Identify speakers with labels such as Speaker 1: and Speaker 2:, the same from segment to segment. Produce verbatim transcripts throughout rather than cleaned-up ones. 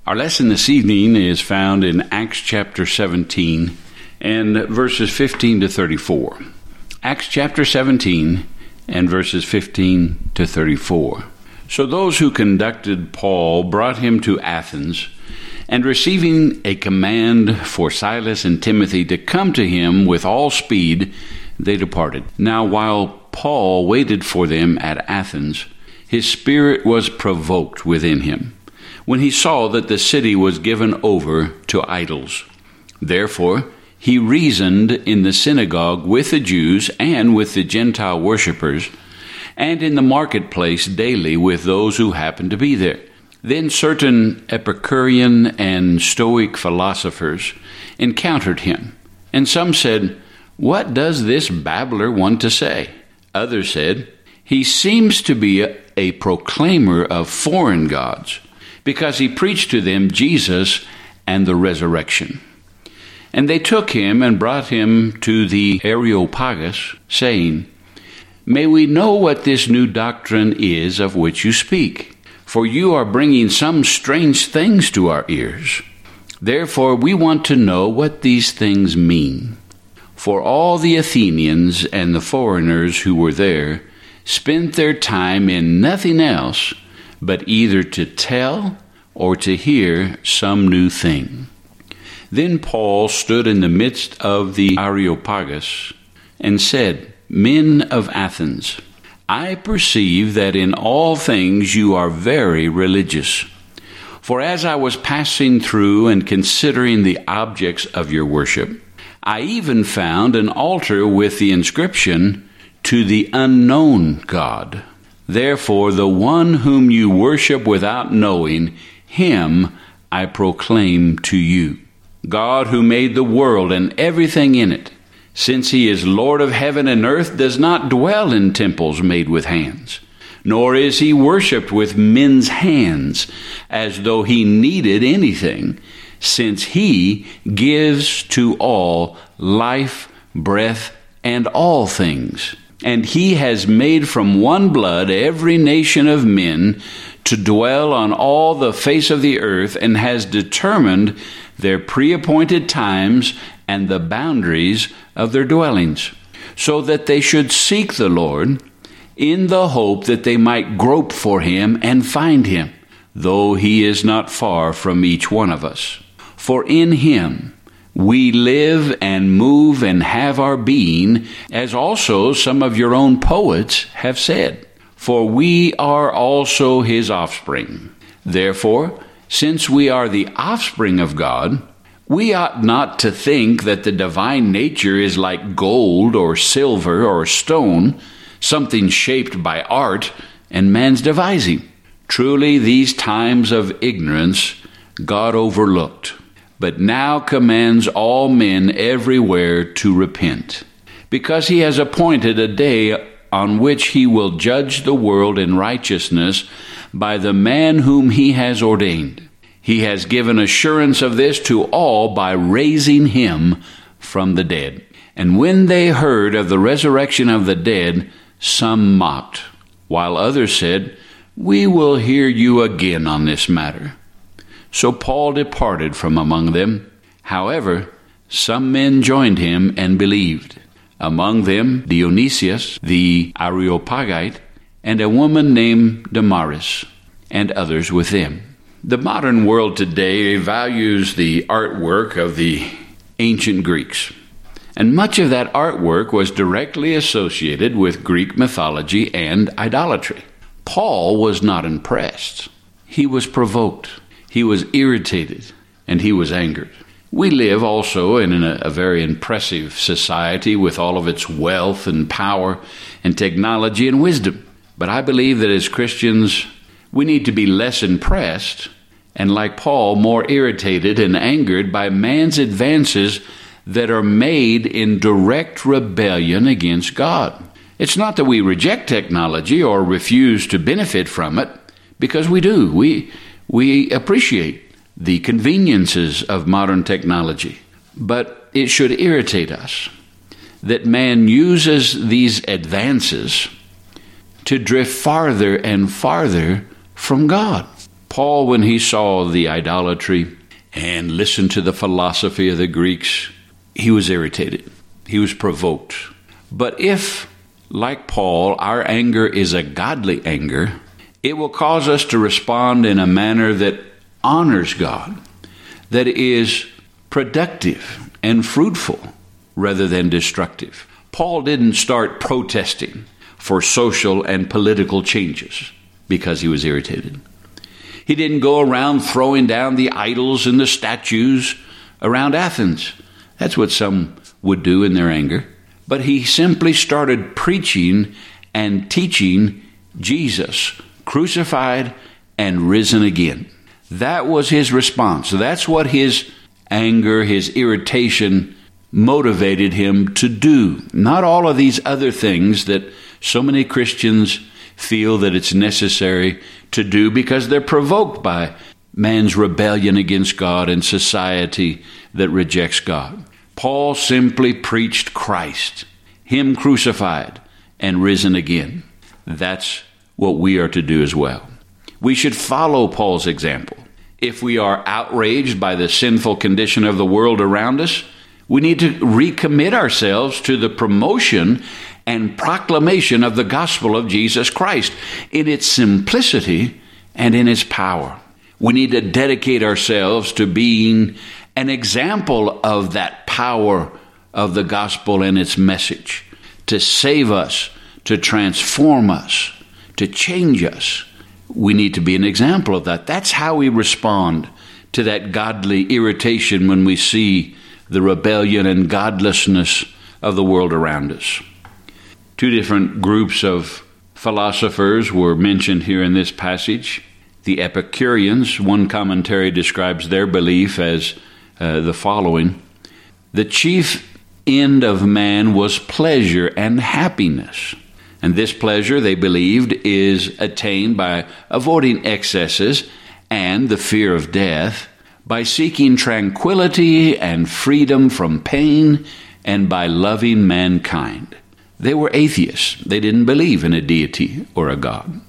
Speaker 1: Our lesson this evening is found in Acts chapter seventeen and verses fifteen to thirty-four. Acts chapter seventeen and verses fifteen to thirty-four. So those who conducted Paul brought him to Athens, and receiving a command for Silas and Timothy to come to him with all speed, they departed. Now while Paul waited for them at Athens, his spirit was provoked within him, when he saw that the city was given over to idols. Therefore he reasoned in the synagogue with the Jews and with the Gentile worshippers, and in the marketplace daily with those who happened to be there. Then certain Epicurean and Stoic philosophers encountered him, and some said, "What does this babbler want to say?" Others said, "He seems to be a, a proclaimer of foreign gods, because he preached to them Jesus and the resurrection." And they took him and brought him to the Areopagus, saying, "May we know what this new doctrine is of which you speak? For you are bringing some strange things to our ears. Therefore we want to know what these things mean." For all the Athenians and the foreigners who were there spent their time in nothing else but either to tell or to hear some new thing. Then Paul stood in the midst of the Areopagus and said, "Men of Athens, I perceive that in all things you are very religious. For as I was passing through and considering the objects of your worship, I even found an altar with the inscription, 'To the unknown God.' Therefore the one whom you worship without knowing, him I proclaim to you. God who made the world and everything in it, since he is Lord of heaven and earth, does not dwell in temples made with hands, nor is he worshipped with men's hands, as though he needed anything, since he gives to all life, breath, and all things. And he has made from one blood every nation of men to dwell on all the face of the earth, and has determined their pre-appointed times and the boundaries of their dwellings, so that they should seek the Lord in the hope that they might grope for him and find him, though he is not far from each one of us. For in him we live and move and have our being, as also some of your own poets have said. For we are also his offspring. Therefore, since we are the offspring of God, we ought not to think that the divine nature is like gold or silver or stone, something shaped by art and man's devising. Truly, these times of ignorance God overlooked, but now commands all men everywhere to repent, because he has appointed a day on which he will judge the world in righteousness by the man whom he has ordained. He has given assurance of this to all by raising him from the dead. And when they heard of the resurrection of the dead, some mocked, while others said, "We will hear you again on this matter." So Paul departed from among them. However, some men joined him and believed, among them Dionysius the Areopagite, and a woman named Damaris, and others with them. The modern world today values the artwork of the ancient Greeks, and much of that artwork was directly associated with Greek mythology and idolatry. Paul was not impressed. He was provoked. He was irritated, and he was angered. We live also in a, a very impressive society with all of its wealth and power and technology and wisdom. But I believe that as Christians, we need to be less impressed and, like Paul, more irritated and angered by man's advances that are made in direct rebellion against God. It's not that we reject technology or refuse to benefit from it, because we do. We, we appreciate the conveniences of modern technology. But it should irritate us that man uses these advances to drift farther and farther from God. Paul, when he saw the idolatry and listened to the philosophy of the Greeks, he was irritated. He was provoked. But if, like Paul, our anger is a godly anger, it will cause us to respond in a manner that honors God, that is productive and fruitful rather than destructive. Paul didn't start protesting for social and political changes because he was irritated. He didn't go around throwing down the idols and the statues around Athens. That's what some would do in their anger. But he simply started preaching and teaching Jesus, crucified and risen again. That was his response. That's what his anger, his irritation motivated him to do. Not all of these other things that so many Christians feel that it's necessary to do because they're provoked by man's rebellion against God and society that rejects God. Paul simply preached Christ, him crucified and risen again. That's what we are to do as well. We should follow Paul's example. If we are outraged by the sinful condition of the world around us, we need to recommit ourselves to the promotion and proclamation of the gospel of Jesus Christ in its simplicity and in its power. We need to dedicate ourselves to being an example of that power of the gospel and its message, to save us, to transform us, to change us. We need to be an example of that. That's how we respond to that godly irritation when we see the rebellion and godlessness of the world around us. Two different groups of philosophers were mentioned here in this passage. The Epicureans, one commentary describes their belief as uh, the following: the chief end of man was pleasure and happiness. And this pleasure, they believed, is attained by avoiding excesses and the fear of death, by seeking tranquility and freedom from pain, and by loving mankind. They were atheists. They didn't believe in a deity or a God.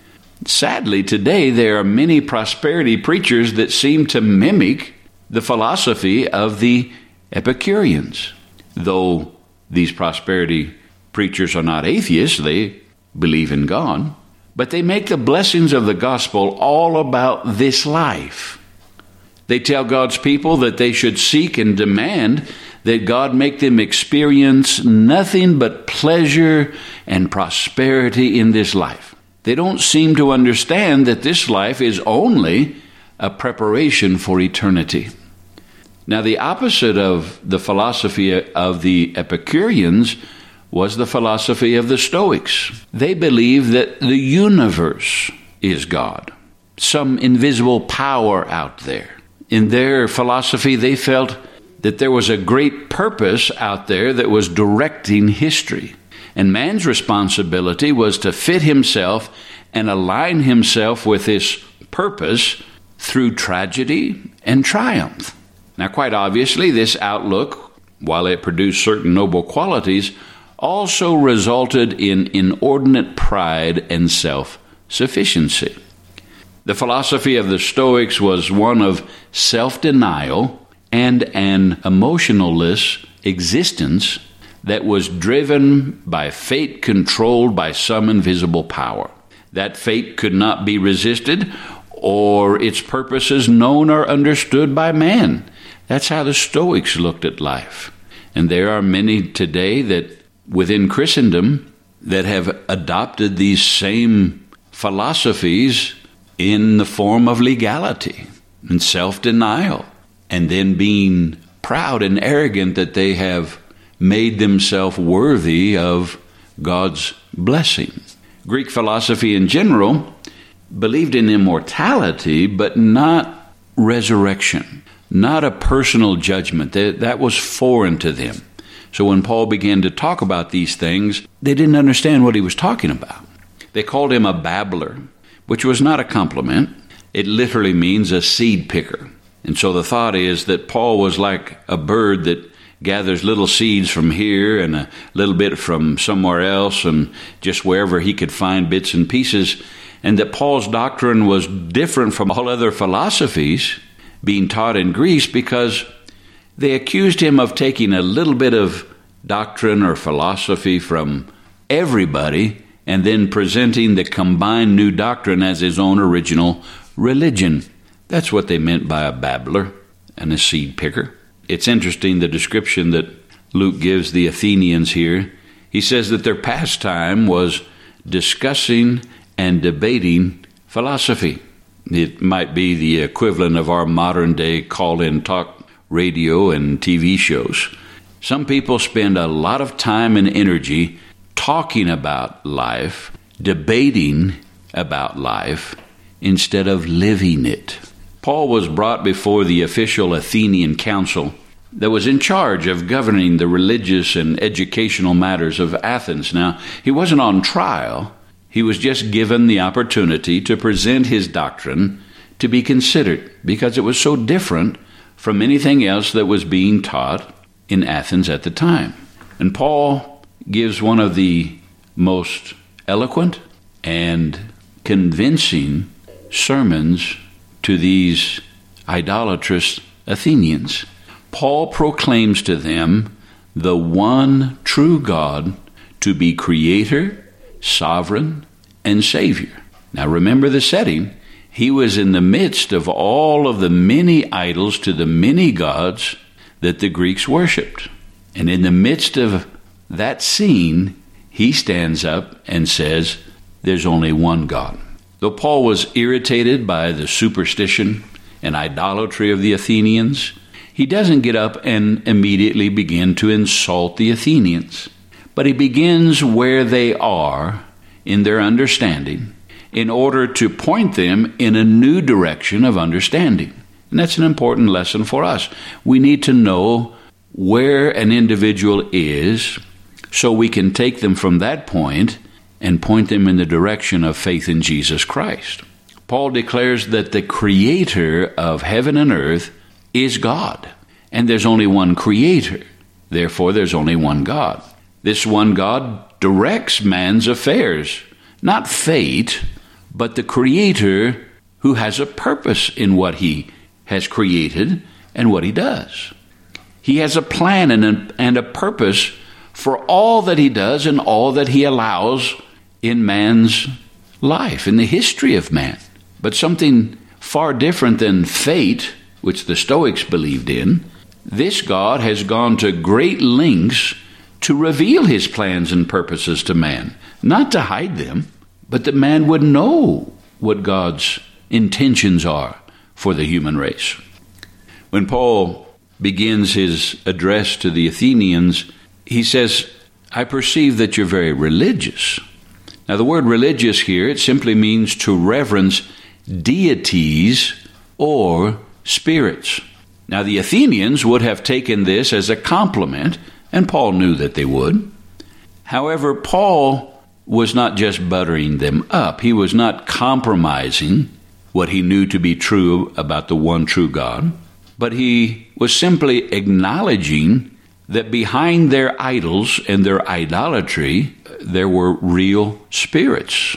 Speaker 1: Sadly, today there are many prosperity preachers that seem to mimic the philosophy of the Epicureans. Though these prosperity preachers are not atheists, they believe in God, but they make the blessings of the gospel all about this life. They tell God's people that they should seek and demand that God make them experience nothing but pleasure and prosperity in this life. They don't seem to understand that this life is only a preparation for eternity. Now, the opposite of the philosophy of the Epicureans was the philosophy of the Stoics. They believed that the universe is God, some invisible power out there. In their philosophy, they felt that there was a great purpose out there that was directing history. And man's responsibility was to fit himself and align himself with this purpose through tragedy and triumph. Now, quite obviously, this outlook, while it produced certain noble qualities, also resulted in inordinate pride and self-sufficiency. The philosophy of the Stoics was one of self-denial and an emotionless existence that was driven by fate controlled by some invisible power. That fate could not be resisted or its purposes known or understood by man. That's how the Stoics looked at life. And there are many today that within Christendom that have adopted these same philosophies in the form of legality and self-denial, and then being proud and arrogant that they have made themselves worthy of God's blessing. Greek philosophy in general believed in immortality, but not resurrection, not a personal judgment. That, that was foreign to them. So when Paul began to talk about these things, they didn't understand what he was talking about. They called him a babbler, which was not a compliment. It literally means a seed picker. And so the thought is that Paul was like a bird that gathers little seeds from here and a little bit from somewhere else, and just wherever he could find bits and pieces. and that Paul's doctrine was different from all other philosophies being taught in Greece because they accused him of taking a little bit of doctrine or philosophy from everybody and then presenting the combined new doctrine as his own original religion. That's what they meant by a babbler and a seed picker. It's interesting, the description that Luke gives the Athenians here. He says that their pastime was discussing and debating philosophy. It might be the equivalent of our modern day call-in talk radio and T V shows. Some people spend a lot of time and energy talking about life, debating about life, instead of living it. Paul was brought before the official Athenian council that was in charge of governing the religious and educational matters of Athens. Now, he wasn't on trial. He was just given the opportunity to present his doctrine to be considered because it was so different from anything else that was being taught in Athens at the time. And Paul gives one of the most eloquent and convincing sermons to these idolatrous Athenians. Paul proclaims to them the one true God to be creator, sovereign, and savior. Now remember the setting. He was in the midst of all of the many idols to the many gods that the Greeks worshipped. And in the midst of that scene, he stands up and says, there's only one God. Though Paul was irritated by the superstition and idolatry of the Athenians, he doesn't get up and immediately begin to insult the Athenians. But he begins where they are in their understanding in order to point them in a new direction of understanding. And that's an important lesson for us. We need to know where an individual is so we can take them from that point and point them in the direction of faith in Jesus Christ. Paul declares that the creator of heaven and earth is God, and there's only one creator. Therefore, there's only one God. This one God directs man's affairs, not fate, but the creator who has a purpose in what he has created and what he does. He has a plan and a, and a purpose for all that he does and all that he allows in man's life, in the history of man. But something far different than fate, which the Stoics believed in, this God has gone to great lengths to reveal his plans and purposes to man, not to hide them, but that man would know what God's intentions are for the human race. When Paul begins his address to the Athenians, he says, I perceive that you're very religious. Now, the word religious here, it simply means to reverence deities or spirits. Now, the Athenians would have taken this as a compliment, and Paul knew that they would. However, Paul was not just buttering them up. He was not compromising what he knew to be true about the one true God, but he was simply acknowledging that behind their idols and their idolatry, there were real spirits,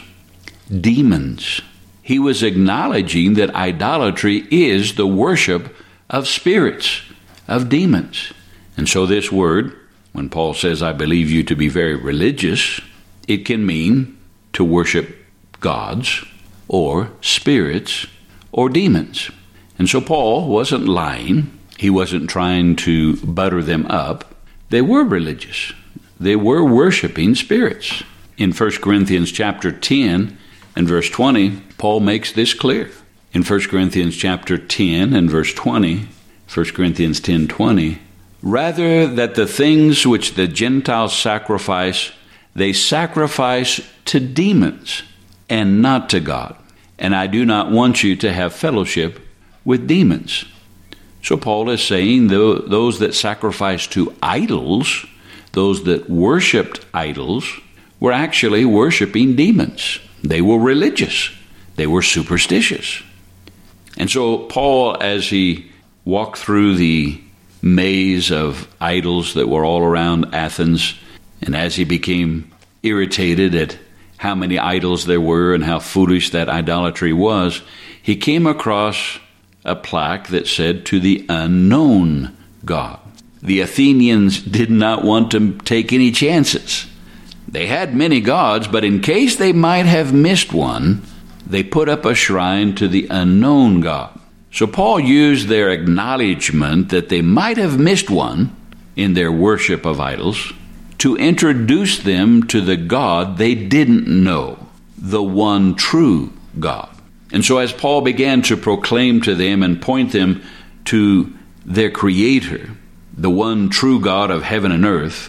Speaker 1: demons. He was acknowledging that idolatry is the worship of spirits, of demons. And so this word, when Paul says, I believe you to be very religious, it can mean to worship gods or spirits or demons. And so Paul wasn't lying. He wasn't trying to butter them up. They were religious. They were worshiping spirits. In First Corinthians chapter ten and verse twenty, Paul makes this clear. In First Corinthians chapter ten and verse twenty, First Corinthians ten twenty, rather that the things which the Gentiles sacrifice, they sacrifice to demons and not to God. And I do not want you to have fellowship with demons. So Paul is saying those that sacrifice to idols, those that worshipped idols, were actually worshiping demons. They were religious. They were superstitious. And so Paul, as he walked through the maze of idols that were all around Athens, and as he became irritated at how many idols there were and how foolish that idolatry was, he came across a plaque that said, "To the unknown God." The Athenians did not want to take any chances. They had many gods, but in case they might have missed one, they put up a shrine to the unknown God. So Paul used their acknowledgement that they might have missed one in their worship of idols to introduce them to the God they didn't know, the one true God. And so as Paul began to proclaim to them and point them to their Creator, the one true God of heaven and earth,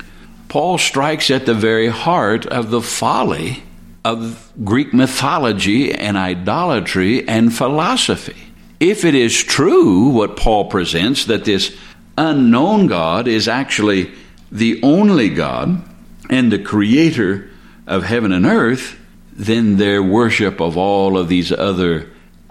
Speaker 1: Paul strikes at the very heart of the folly of Greek mythology and idolatry and philosophy. If it is true what Paul presents, that this unknown God is actually the only God and the creator of heaven and earth, then their worship of all of these other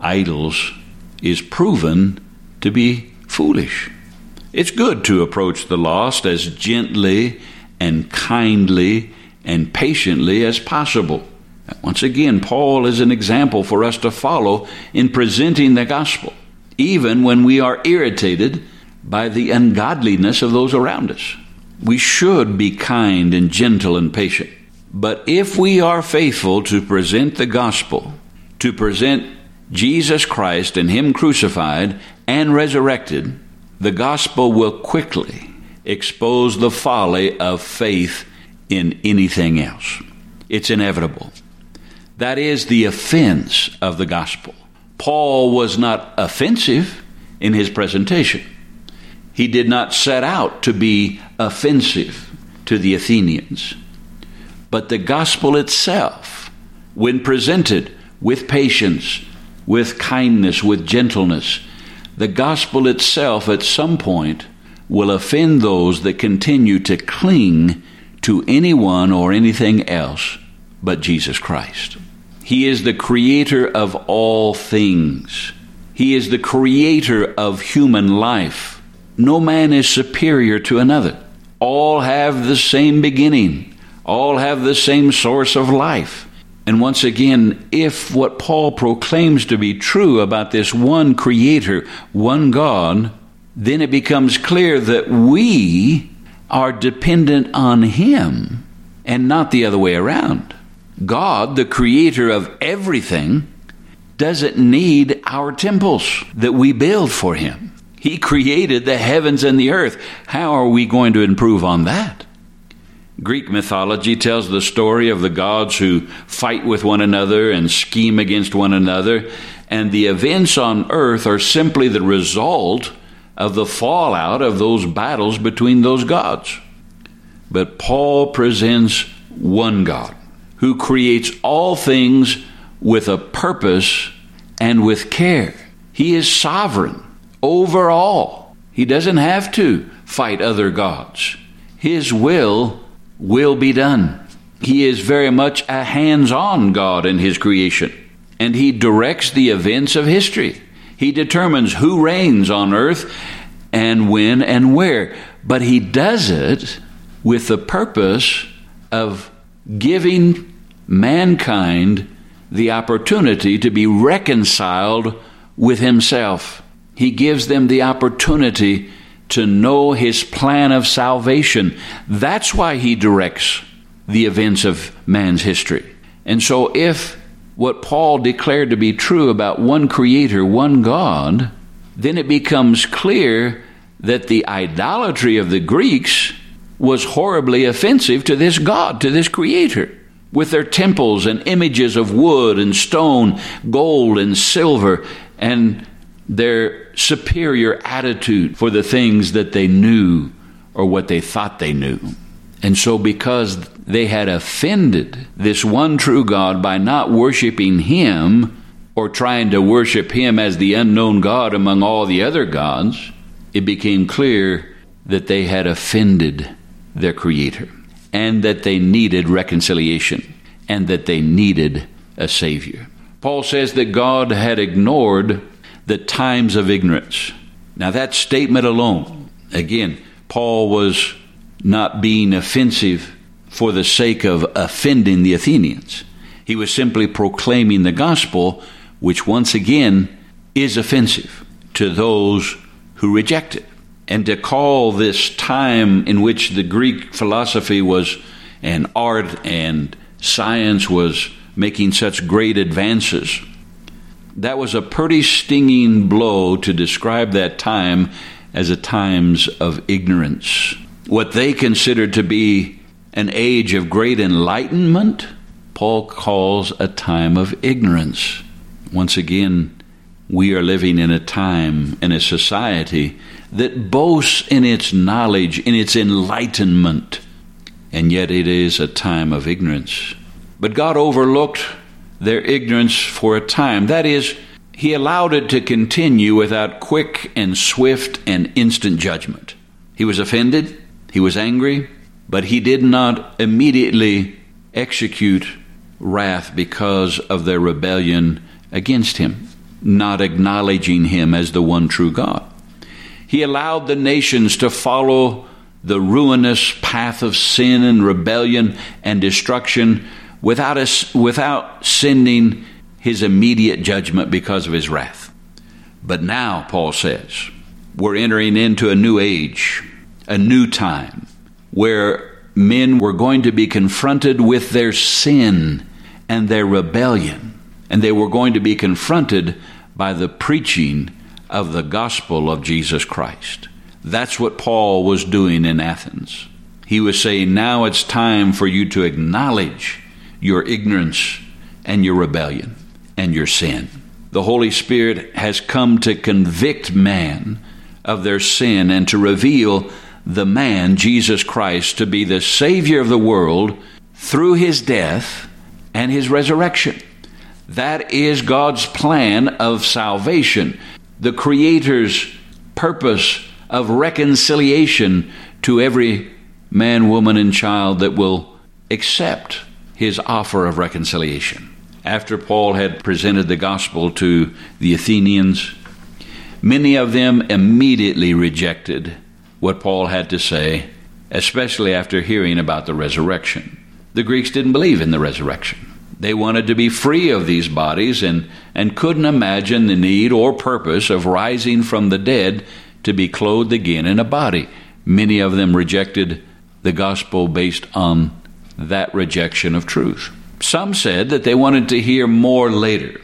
Speaker 1: idols is proven to be foolish. It's good to approach the lost as gently and kindly and patiently as possible. Once again, Paul is an example for us to follow in presenting the gospel, even when we are irritated by the ungodliness of those around us. We should be kind and gentle and patient. But if we are faithful to present the gospel, to present Jesus Christ and Him crucified and resurrected, the gospel will quickly expose the folly of faith in anything else. It's inevitable. That is the offense of the gospel. Paul was not offensive in his presentation. He did not set out to be offensive to the Athenians. But the gospel itself, when presented with patience, with kindness, with gentleness, the gospel itself at some point will offend those that continue to cling to anyone or anything else but Jesus Christ. He is the creator of all things. He is the creator of human life. No man is superior to another. All have the same beginning. All have the same source of life. And once again, if what Paul proclaims to be true about this one creator, one God, then it becomes clear that we are dependent on Him and not the other way around. God, the creator of everything, doesn't need our temples that we build for Him. He created the heavens and the earth. How are we going to improve on that? Greek mythology tells the story of the gods who fight with one another and scheme against one another, and the events on earth are simply the result of the fallout of those battles between those gods. But Paul presents one God who creates all things with a purpose and with care. He is sovereign over all. He doesn't have to fight other gods. His will will be done. He is very much a hands-on God in His creation, and He directs the events of history. He determines who reigns on earth and when and where, but He does it with the purpose of giving mankind the opportunity to be reconciled with Himself. He gives them the opportunity to know His plan of salvation. That's why He directs the events of man's history. And so if what Paul declared to be true about one creator, one God, then it becomes clear that the idolatry of the Greeks was horribly offensive to this God, to this creator, with their temples and images of wood and stone, gold and silver, and their superior attitude for the things that they knew or what they thought they knew. And so because they had offended this one true God by not worshiping Him or trying to worship Him as the unknown God among all the other gods, it became clear that they had offended their Creator and that they needed reconciliation and that they needed a Savior. Paul says that God had ignored the times of ignorance. Now that statement alone, again, Paul was not being offensive for the sake of offending the Athenians. He was simply proclaiming the gospel, which once again is offensive to those who reject it. And to call this time in which the Greek philosophy was, and art and science was making such great advances, that was a pretty stinging blow to describe that time as a times of ignorance. What they considered to be an age of great enlightenment, Paul calls a time of ignorance. Once again, we are living in a time, in a society that boasts in its knowledge, in its enlightenment, and yet it is a time of ignorance. But God overlooked their ignorance for a time. That is, he allowed it to continue without quick and swift and instant judgment. He was offended, he was angry, but he did not immediately execute wrath because of their rebellion against him, not acknowledging him as the one true God. He allowed the nations to follow the ruinous path of sin and rebellion and destruction without a, without sending his immediate judgment because of his wrath. But now, Paul says, we're entering into a new age, a new time, where men were going to be confronted with their sin and their rebellion, and they were going to be confronted by the preaching of the gospel of Jesus Christ. That's what Paul was doing in Athens. He was saying, now it's time for you to acknowledge your ignorance and your rebellion and your sin. The Holy Spirit has come to convict man of their sin and to reveal the man, Jesus Christ, to be the Savior of the world through his death and his resurrection. That is God's plan of salvation, the Creator's purpose of reconciliation to every man, woman, and child that will accept his offer of reconciliation. After Paul had presented the gospel to the Athenians, many of them immediately rejected what Paul had to say, especially after hearing about the resurrection. The Greeks didn't believe in the resurrection. They wanted to be free of these bodies and, and couldn't imagine the need or purpose of rising from the dead to be clothed again in a body. Many of them rejected the gospel based on that rejection of truth. Some said that they wanted to hear more later,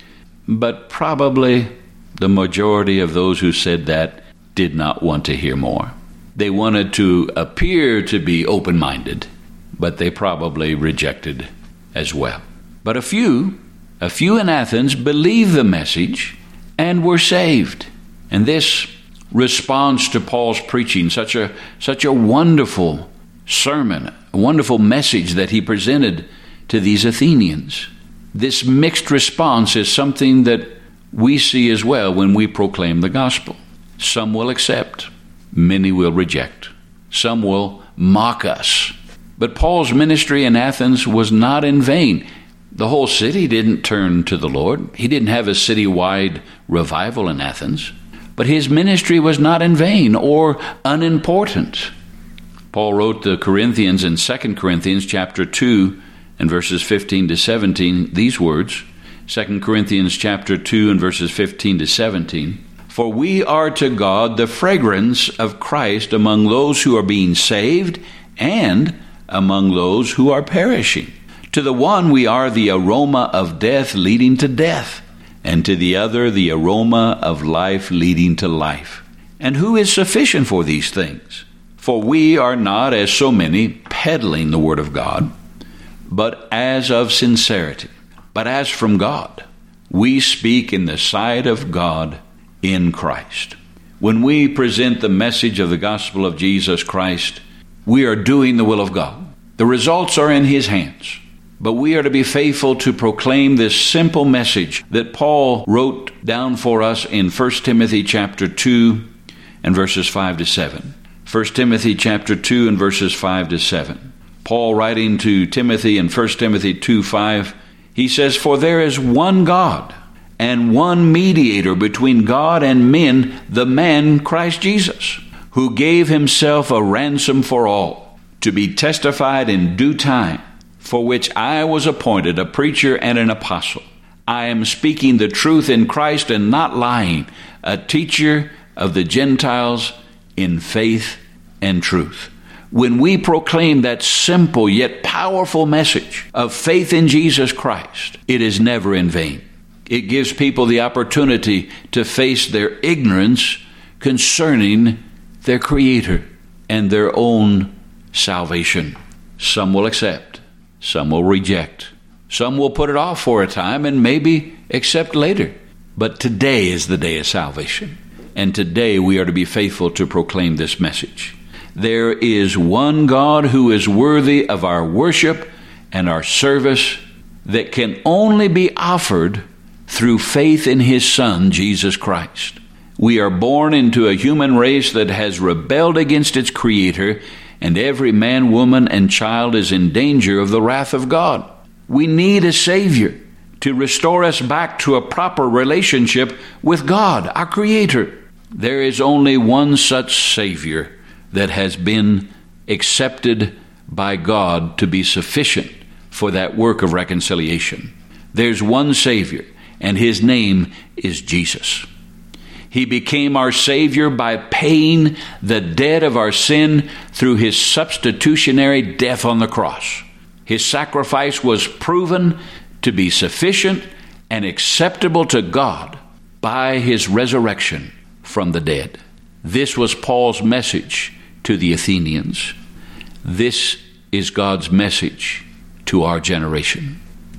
Speaker 1: but probably the majority of those who said that did not want to hear more. They wanted to appear to be open-minded, but they probably rejected as well. But a few, a few in Athens believed the message and were saved. And this response to Paul's preaching, such a such a wonderful sermon, a wonderful message that he presented to these Athenians. This mixed response is something that we see as well when we proclaim the gospel. Some will accept, many will reject. Some will mock us. But Paul's ministry in Athens was not in vain. The whole city didn't turn to the Lord. He didn't have a citywide revival in Athens. But his ministry was not in vain or unimportant. Paul wrote the Corinthians in Second Corinthians chapter two and verses fifteen to seventeen these words. Second Corinthians chapter two and verses fifteen to seventeen. For we are to God the fragrance of Christ among those who are being saved and among those who are perishing. To the one we are the aroma of death leading to death, and to the other the aroma of life leading to life. And who is sufficient for these things? For we are not, as so many, peddling the word of God, but as of sincerity, but as from God. We speak in the sight of God in Christ. When we present the message of the gospel of Jesus Christ, we are doing the will of God. The results are in his hands. But we are to be faithful to proclaim this simple message that Paul wrote down for us in First Timothy chapter two and verses five to seven. First Timothy chapter two and verses five to seven. Paul writing to Timothy in First Timothy two five, he says, For there is one God and one mediator between God and men, the man Christ Jesus, who gave himself a ransom for all, to be testified in due time, for which I was appointed a preacher and an apostle. I am speaking the truth in Christ and not lying, a teacher of the Gentiles in faith and truth. When we proclaim that simple yet powerful message of faith in Jesus Christ, it is never in vain. It gives people the opportunity to face their ignorance concerning their Creator and their own salvation. Some will accept, some will reject, some will put it off for a time and maybe accept later. But today is the day of salvation, and today we are to be faithful to proclaim this message. There is one God who is worthy of our worship and our service that can only be offered through faith in His Son, Jesus Christ. We are born into a human race that has rebelled against its Creator, and every man, woman, and child is in danger of the wrath of God. We need a Savior to restore us back to a proper relationship with God, our Creator. There is only one such Savior that has been accepted by God to be sufficient for that work of reconciliation. There's one Savior, and His name is Jesus. He became our Savior by paying the debt of our sin through His substitutionary death on the cross. His sacrifice was proven to be sufficient and acceptable to God by His resurrection from the dead. This was Paul's message to the Athenians. This is God's message to our generation.